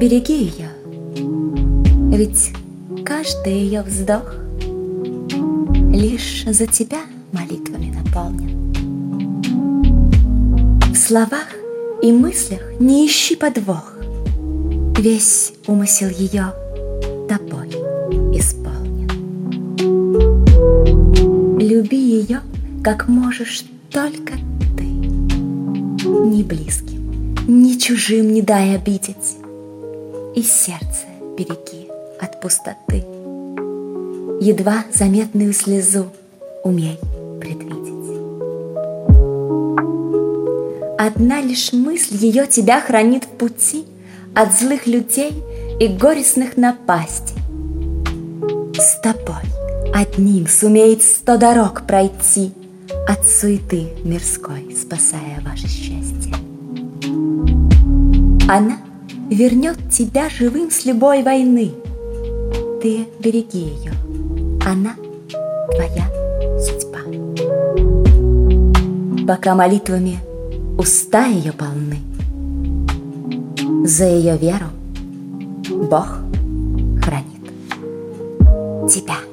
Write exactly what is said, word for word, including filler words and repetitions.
береги ее, ведь каждый ее вздох лишь за тебя молитвами наполнен. В словах и мыслях не ищи подвох, весь умысел ее тобой исполнен. Люби ее, как можешь только ты, ни близким, ни чужим не дай обидеть, и сердце береги от пустоты. Едва заметную слезу умей предвидеть. Одна лишь мысль ее тебя хранит в пути от злых людей и горестных напастей. С тобой одним сумеет сто дорог пройти, от суеты мирской спасая ваше счастье. Она вернет тебя живым с любой войны. Ты береги ее, она твоя судьба. Пока молитвами уста ее полны, за ее веру Бог хранит тебя.